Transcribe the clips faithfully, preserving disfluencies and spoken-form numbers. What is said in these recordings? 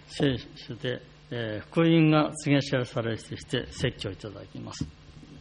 聖書で、えー、福音が告げ知らされるとして説教いただきます。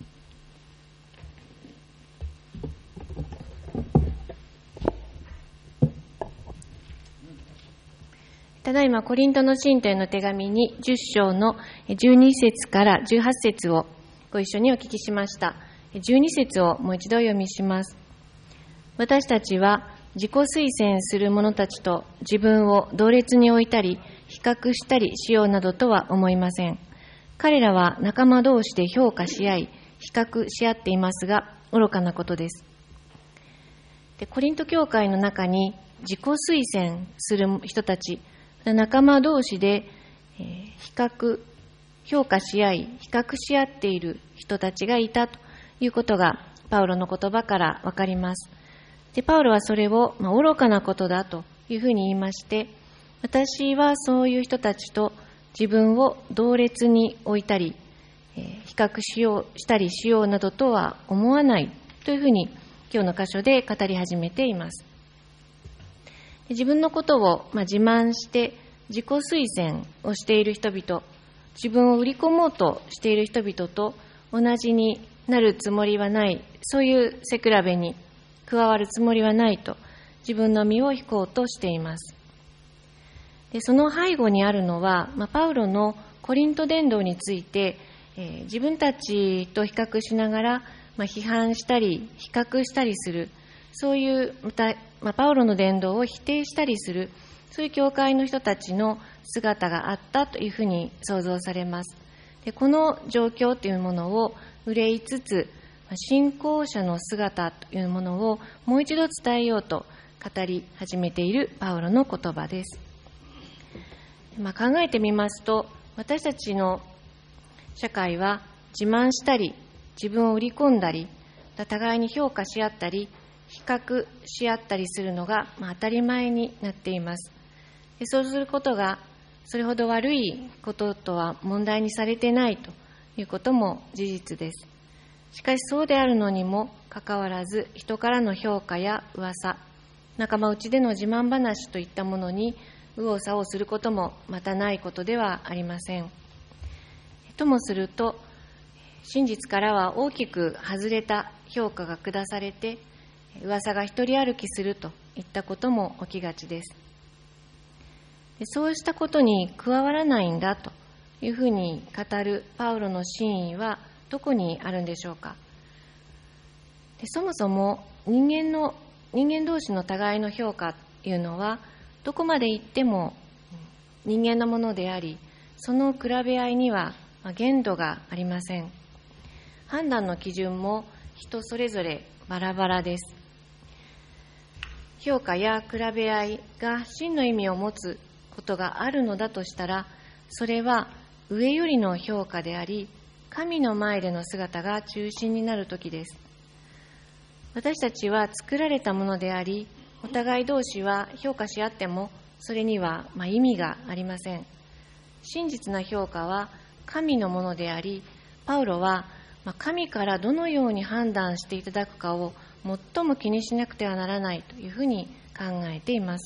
ただいまコリントの信徒への手紙にじゅっ章のじゅうに節からじゅうはち節をご一緒にお聞きしました。じゅうに節をもう一度お読みします。私たちは自己推薦する者たちと自分を同列に置いたり比較したりしようなどとは思いません。彼らは仲間同士で評価し合い比較し合っていますが愚かなことです。でコリント教会の中に自己推薦する人たち、仲間同士で比較、評価し合い、比較し合っている人たちがいたということがパウロの言葉からわかります。で、パウロはそれを、まあ、愚かなことだというふうに言いまして、私はそういう人たちと自分を同列に置いたり、えー、比較しようしたりしようなどとは思わないというふうに今日の箇所で語り始めています。自分のことを、まあ、自慢して自己推薦をしている人々、自分を売り込もうとしている人々と同じになるつもりはない、そういう背比べに加わるつもりはないと自分の身を引こうとしています。でその背後にあるのは、まあ、パウロのコリント伝道について、えー、自分たちと比較しながら、まあ、批判したり比較したりする、そういうまた、まあ、パウロの伝道を否定したりする、そういう教会の人たちの姿があったというふうに想像されます。でこの状況というものを憂いつつ、信仰者の姿というものをもう一度伝えようと語り始めているパウロの言葉です。まあ、考えてみますと、私たちの社会は自慢したり自分を売り込んだり互いに評価し合ったり比較し合ったりするのが、まあ、当たり前になっています。でそうすることがそれほど悪いこととは問題にされてないということも事実です。しかしそうであるのにもかかわらず、人からの評価や噂、仲間内での自慢話といったものに右往左往することもまたないことではありません。ともすると、真実からは大きく外れた評価が下されて、噂が一人歩きするといったことも起きがちです。そうしたことに加わらないんだというふうに語るパウロの真意はどこにあるんでしょうか。でそもそも人間の人間同士の互いの評価というのはどこまで行っても人間のものであり、その比べ合いには限度がありません。判断の基準も人それぞれバラバラです。評価や比べ合いが真の意味を持つことがあるのだとしたら、それは上よりの評価であり、神の前での姿が中心になるときです。私たちは作られたものであり、お互い同士は評価し合ってもそれにはまあ意味がありません。真実な評価は神のものであり、パウロは神からどのように判断していただくかを最も気にしなくてはならないというふうに考えています。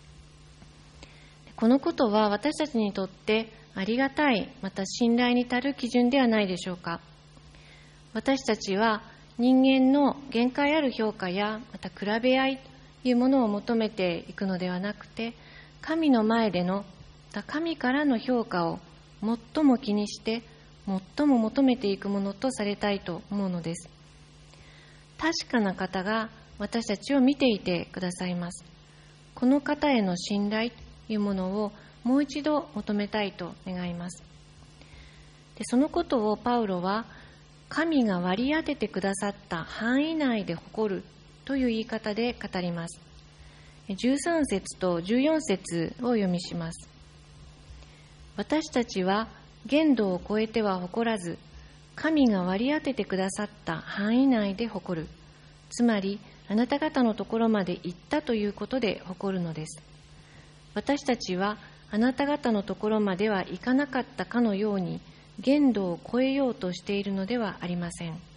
このことは私たちにとってありがたい、また信頼に足る基準ではないでしょうか。私たちは人間の限界ある評価やまた比べ合いというものを求めていくのではなくて、神の前での神からの評価を最も気にして最も求めていくものとされたいと思うのです。確かな方が私たちを見ていてくださいます。この方への信頼というものをもう一度求めたいと願います。でそのことをパウロは神が割り当ててくださった範囲内で誇るという言い方で語ります。じゅうさん節とじゅうよん節を読みします。私たちは限度を超えては誇らず、神が割り当ててくださった範囲内で誇る。つまり、あなた方のところまで行ったということで誇るのです。私たちはあなた方のところまでは行かなかったかのように、限度を超えようとしているのではありません。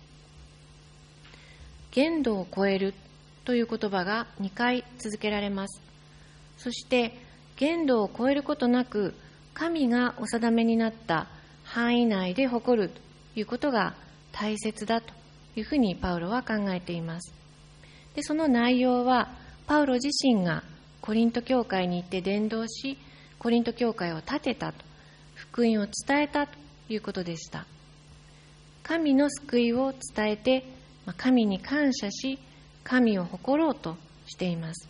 限度を超えるという言葉がにかい続けられます。そして、限度を超えることなく、 神がお定めになった範囲内で誇るということが大切だというふうにパウロは考えています。で、その内容はパウロ自身がコリント教会に行って伝道し、コリント教会を建てたと、福音を伝えたということでした。神の救いを伝えて、神に感謝し、神を誇ろうとしています。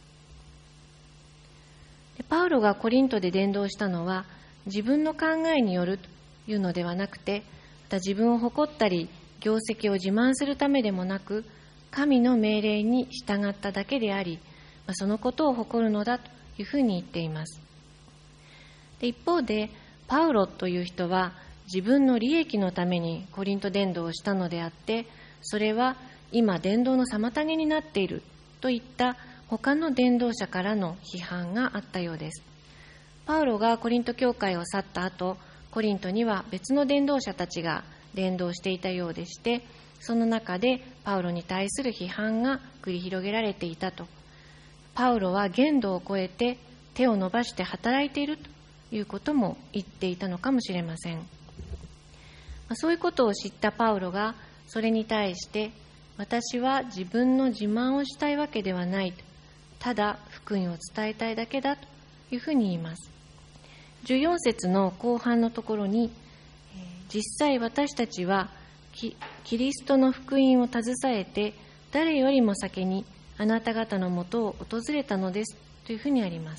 で、パウロがコリントで伝道したのは、自分の考えによるというのではなくて、また自分を誇ったり、業績を自慢するためでもなく、神の命令に従っただけであり、そのことを誇るのだというふうに言っています。で、一方で、パウロという人は自分の利益のためにコリント伝道をしたのであって、それは今伝道の妨げになっているといった他の伝道者からの批判があったようです。パウロがコリント教会を去った後、コリントには別の伝道者たちが伝道していたようでして、その中でパウロに対する批判が繰り広げられていたと。パウロは限度を超えて手を伸ばして働いているということも言っていたのかもしれません。そういうことを知ったパウロがそれに対して、私は自分の自慢をしたいわけではない、ただ福音を伝えたいだけだというふうに言います。じゅうよん節の後半のところに、実際私たちはキリストの福音を携えて誰よりも先にあなた方のもとを訪れたのですというふうにあります。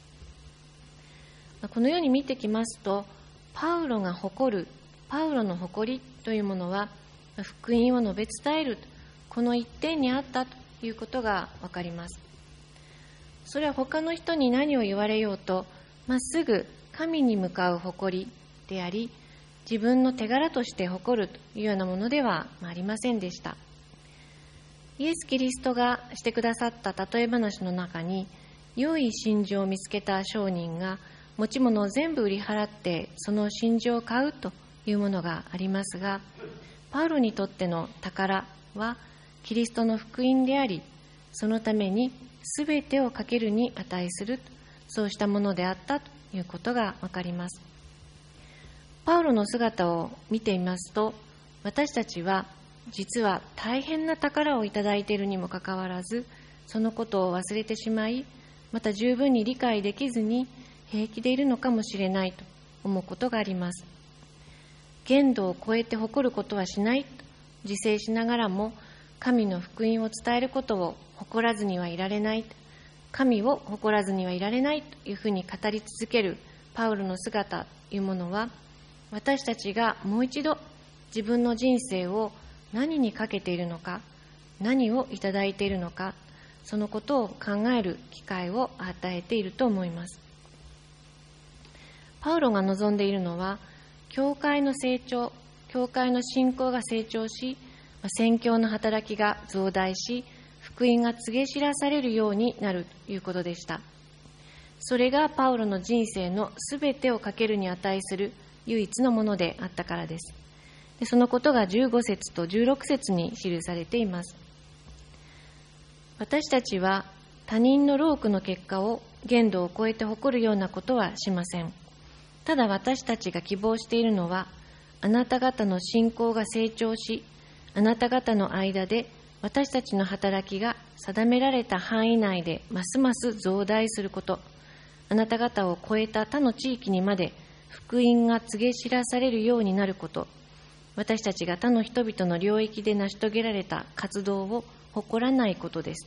このように見てきますと、パウロが誇る、パウロの誇りというものは、福音を述べ伝える、この一点にあったということがわかります。それは他の人に何を言われようと、まっすぐ神に向かう誇りであり、自分の手柄として誇るというようなものではありませんでした。イエス・キリストがしてくださった例え話の中に、良い真珠を見つけた商人が持ち物を全部売り払ってその真珠を買うというものがありますが、パウロにとっての宝はキリストの福音であり、そのために全てをかけるに値する、そうしたものであったということがわかります。パウロの姿を見ていますと、私たちは実は大変な宝をいただいているにもかかわらず、そのことを忘れてしまい、また十分に理解できずに平気でいるのかもしれないと思うことがあります。限度を超えて誇ることはしないと自制しながらも、神の福音を伝えることを誇らずにはいられない、神を誇らずにはいられないというふうに語り続けるパウロの姿というものは、私たちがもう一度自分の人生を何にかけているのか、何をいただいているのか、そのことを考える機会を与えていると思います。パウロが望んでいるのは、教会の成長、教会の信仰が成長し、宣教の働きが増大し、福音が告げ知らされるようになるということでした。それがパウロの人生のすべてをかけるに値する唯一のものであったからです。で、そのことがじゅうご節とじゅうろく節に記されています。私たちは他人の労苦の結果を限度を超えて誇るようなことはしません。ただ私たちが希望しているのは、あなた方の信仰が成長し、あなた方の間で私たちの働きが定められた範囲内でますます増大すること、あなた方を超えた他の地域にまで福音が告げ知らされるようになること、私たちが他の人々の領域で成し遂げられた活動を誇らないことです。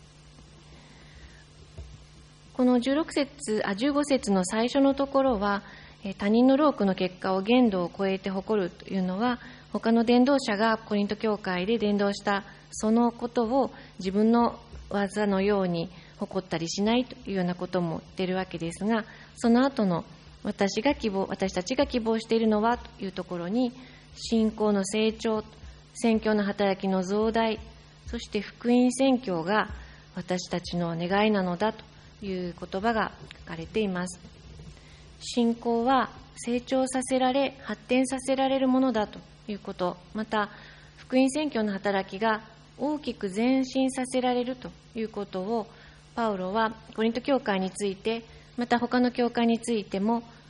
このじゅうろく節、あ、じゅうご節の最初のところは、他人の労苦の結果を限度を超えて誇るというのは、他の伝道者がコリント教会で伝道したそのことを自分の技のように誇ったりしないというようなことも言っているわけですが、その後の私が希望、私たちが希望しているのはというところに、信仰の成長、宣教の働きの増大、そして福音宣教が私たちの願いなのだという言葉が書かれています。信仰は成長させられ、発展させられるものだということ、また福音宣教の働きが大きく前進させられるということを、パウロはコリント教会について、また他の教会についても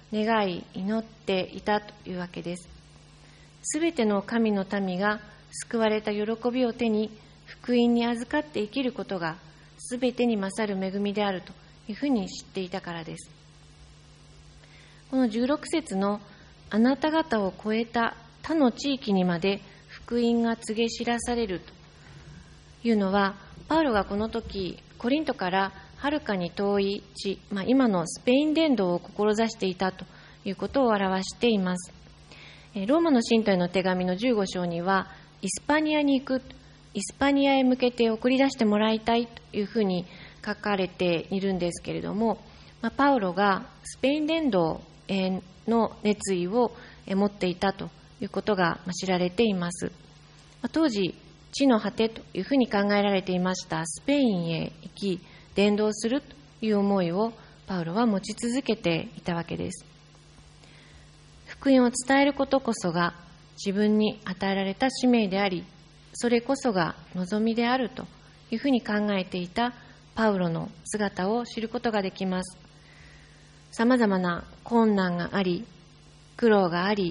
願い、祈っていたというわけです。すべての神の民が救われた喜びを手に、福音に預かって生きることがすべてに勝る恵みであるというふうに知っていたからです。このじゅうろく節のあなた方を超えた他の地域にまで福音が告げ知らされるというのは、パウロがこの時コリントからはるかに遠い地、まあ、今のスペイン伝道を志していたということを表しています。ローマの信徒への手紙のじゅうご章には、イスパニアに行く、イスパニアへ向けて送り出してもらいたいというふうに書かれているんですけれども、まあ、パウロがスペイン伝道の熱意を持っていたということが知られています。当時、地の果てというふうに考えられていましたスペインへ行き、伝道するという思いをパウロは持ち続けていたわけです。福音を伝えることこそが自分に与えられた使命であり、それこそが望みであるというふうに考えていたパウロの姿を知ることができます。さまざまな困難があり、苦労があり、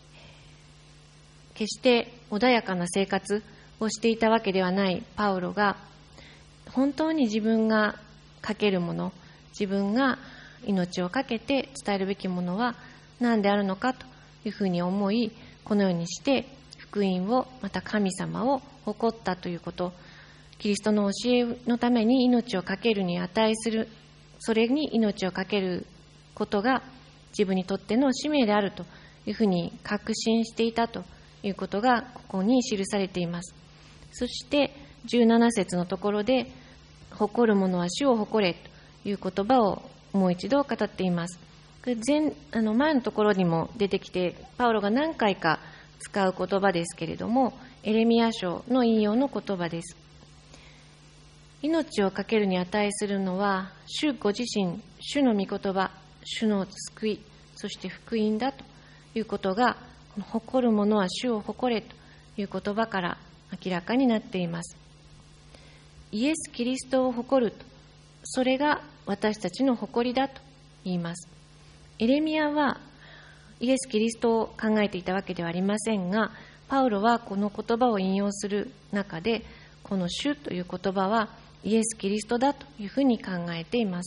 決して穏やかな生活をしていたわけではないパウロが、本当に自分がかけるもの、自分が命をかけて伝えるべきものは何であるのかというふうに思い、このようにして福音を、また神様を誇ったということ、キリストの教えのために命をかけるに値する、それに命をかけることが自分にとっての使命であるというふうに確信していたということがここに記されています。そしてじゅうなな節のところで、誇る者は主を誇れという言葉をもう一度語っています。前あの前のところにも出てきて、パウロが何回か使う言葉ですけれども、エレミヤ書の引用の言葉です。命をかけるに値するのは主ご自身、主の御言葉、主の救い、そして福音だということが、誇る者は主を誇れという言葉から明らかになっています。イエス・キリストを誇ると、それが私たちの誇りだと言います。エレミヤはイエス・キリストを考えていたわけではありませんが、パウロはこの言葉を引用する中で、この主という言葉はイエス・キリストだというふうに考えています。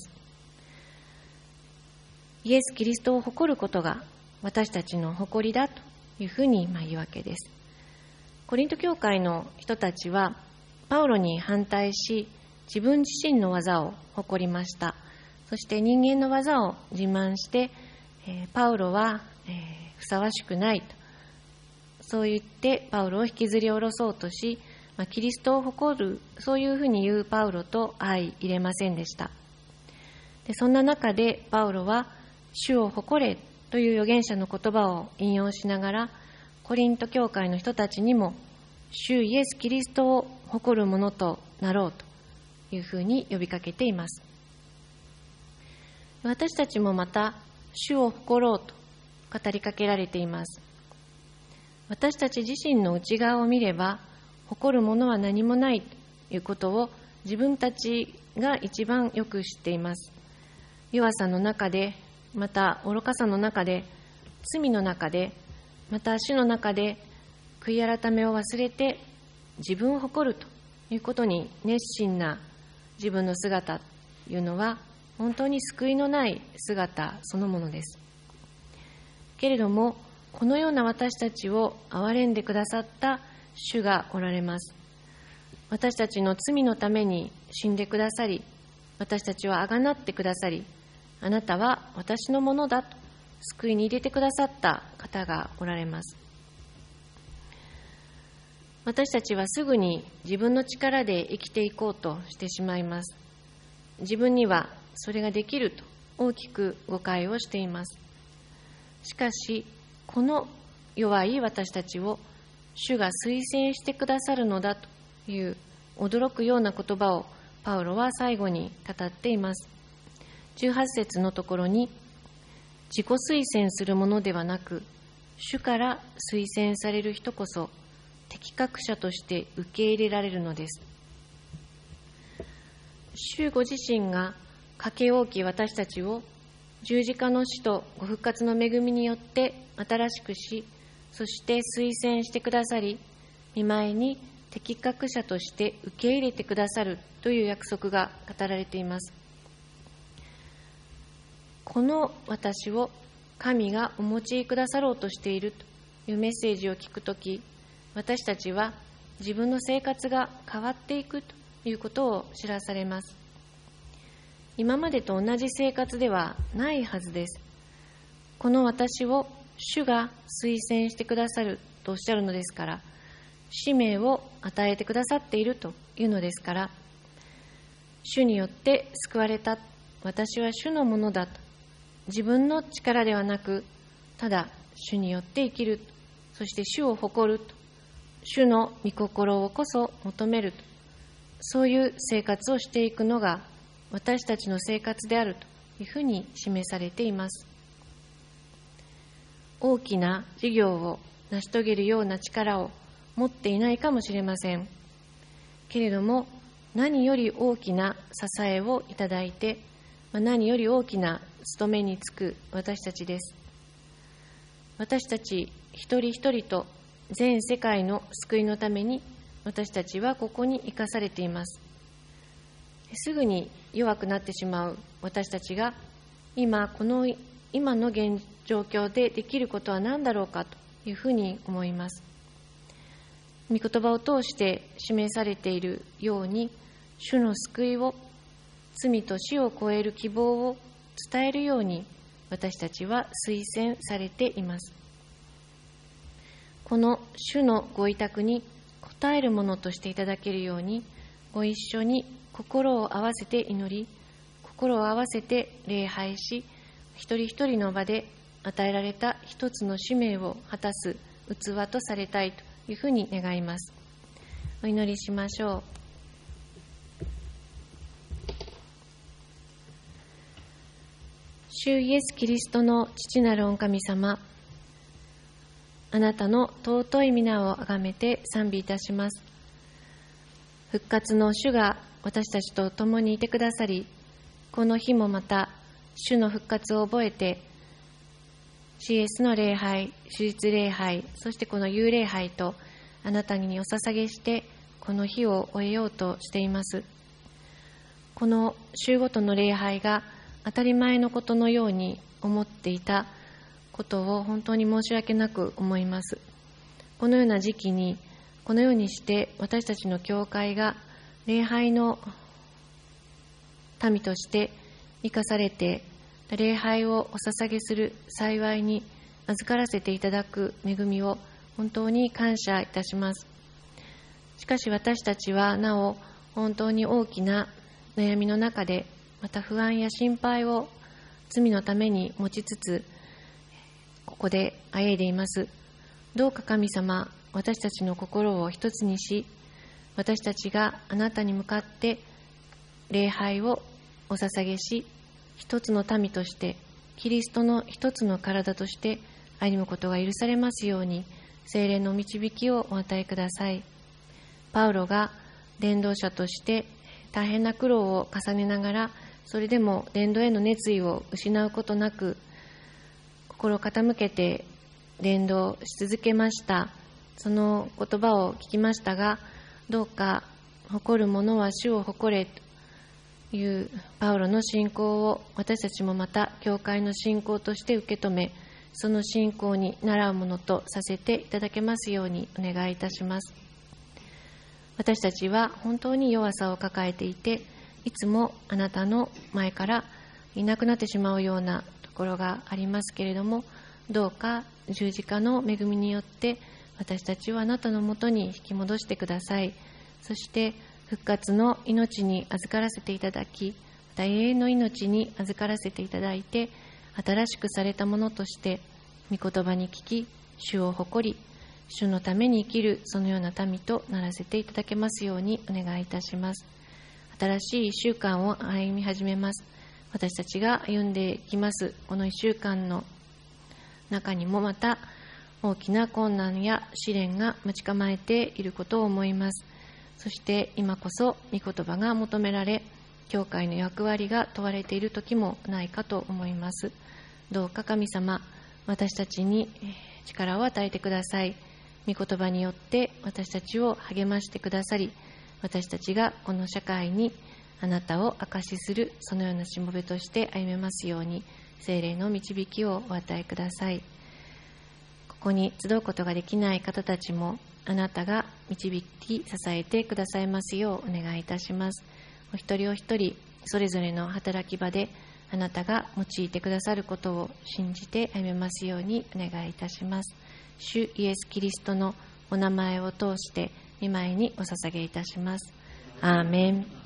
イエス・キリストを誇ることが私たちの誇りだというふうに言うわけです。コリント教会の人たちはパウロに反対し、自分自身の技を誇りました。そして人間の技を自慢して、えー、パウロは、えー、ふさわしくないと、そう言ってパウロを引きずり下ろそうとし、まあ、キリストを誇る、そういうふうに言うパウロと相入れませんでした。でそんな中でパウロは主を誇れという預言者の言葉を引用しながら、コリント教会の人たちにも主イエス・キリストを誇るものとなろうというふうに呼びかけています。私たちもまた主を誇ろうと語りかけられています。私たち自身の内側を見れば、誇るものは何もないということを自分たちが一番よく知っています。弱さの中で、また愚かさの中で、罪の中で、また主の中で悔い改めを忘れて自分を誇るということに熱心な自分の姿というのは、本当に救いのない姿そのものです。けれども、このような私たちを憐れんでくださった主がおられます。私たちの罪のために死んでくださり、私たちをあがなってくださり、あなたは私のものだと救いに入れてくださった方がおられます。私たちはすぐに自分の力で生きていこうとしてしまいます。自分にはそれができると大きく誤解をしています。しかし、この弱い私たちを主が推薦してくださるのだという驚くような言葉をパウロは最後に語っています。じゅうはち節のところに、自己推薦するものではなく、主から推薦される人こそ適格者として受け入れられるのです。主ご自身がかけ大きい私たちを十字架の死とご復活の恵みによって新しくし、そして推薦してくださり、御前に適格者として受け入れてくださるという約束が語られています。この私を神がお持ちくださろうとしているというメッセージを聞くとき、私たちは自分の生活が変わっていくということを知らされます。今までと同じ生活ではないはずです。この私を主が推薦してくださるとおっしゃるのですから、使命を与えてくださっているというのですから、主によって救われた、私は主のものだと、自分の力ではなく、ただ主によって生きる、そして主を誇ると、主の御心をこそ求めると、そういう生活をしていくのが私たちの生活であるというふうに示されています。大きな事業を成し遂げるような力を持っていないかもしれませんけれども、何より大きな支えをいただいて、何より大きな務めに就く私たちです。私たち一人一人と全世界の救いのために、私たちはここに生かされています。すぐに弱くなってしまう私たちが、今この今の現状況でできることは何だろうかというふうに思います。御言葉を通して示されているように、主の救いを、罪と死を超える希望を伝えるように、私たちは推薦されています。この主のご委託に応えるものとしていただけるように、ご一緒に心を合わせて祈り、心を合わせて礼拝し、一人一人の場で与えられた一つの使命を果たす器とされたいというふうに願います。お祈りしましょう。主イエス・キリストの父なる御神様、あなたの尊い皆をあがめて賛美いたします。復活の主が私たちと共にいてくださり、この日もまた主の復活を覚えて、シーエス の礼拝、手術礼拝、そしてこの幽礼拝とあなたにお捧げして、この日を終えようとしています。この週ごとの礼拝が当たり前のことのように思っていたことを本当に申し訳なく思います。このような時期に、このようにして私たちの教会が礼拝の民として生かされて、礼拝をお捧げする幸いに預からせていただく恵みを本当に感謝いたします。しかし私たちはなお本当に大きな悩みの中で、また不安や心配を罪のために持ちつつ、ここであえいでいます。どうか神様、私たちの心を一つにし、私たちがあなたに向かって礼拝をお捧げし、一つの民として、キリストの一つの体として歩むことが許されますように、聖霊の導きをお与えください。パウロが伝道者として大変な苦労を重ねながら、それでも伝道への熱意を失うことなく、心を傾けて伝道し続けました。その言葉を聞きましたが、どうか誇る者は主を誇れというパウロの信仰を私たちもまた教会の信仰として受け止め、その信仰に倣うものとさせていただけますようにお願いいたします。私たちは本当に弱さを抱えていて、いつもあなたの前からいなくなってしまうようなところがありますけれども、どうか十字架の恵みによって私たちをあなたのもとに引き戻してください。そして復活の命に預からせていただき、また永遠の命に預からせていただいて、新しくされたものとして御言葉に聞き、主を誇り、主のために生きるそのような民とならせていただけますようにお願いいたします。新しいいっしゅうかんを歩み始めます。私たちが歩んでいきますこのいっしゅうかんの中にもまた大きな困難や試練が待ち構えていることを思います。そして今こそ御言葉が求められ、 教会の役割が問われている時もないかと思います。どうか神様、私たちに力を与えてください。御言葉によって私たちを励ましてくださり、私たちがこの社会にあなたを証しする、そのようなしもべとして歩めますように、聖霊の導きをお与えください。ここに集うことができない方たちも、あなたが導き支えてくださいますようお願いいたします。お一人お一人それぞれの働き場であなたが用いてくださることを信じて歩めますようにお願いいたします。主イエスキリストのお名前を通して御前にお捧げいたします。アーメン。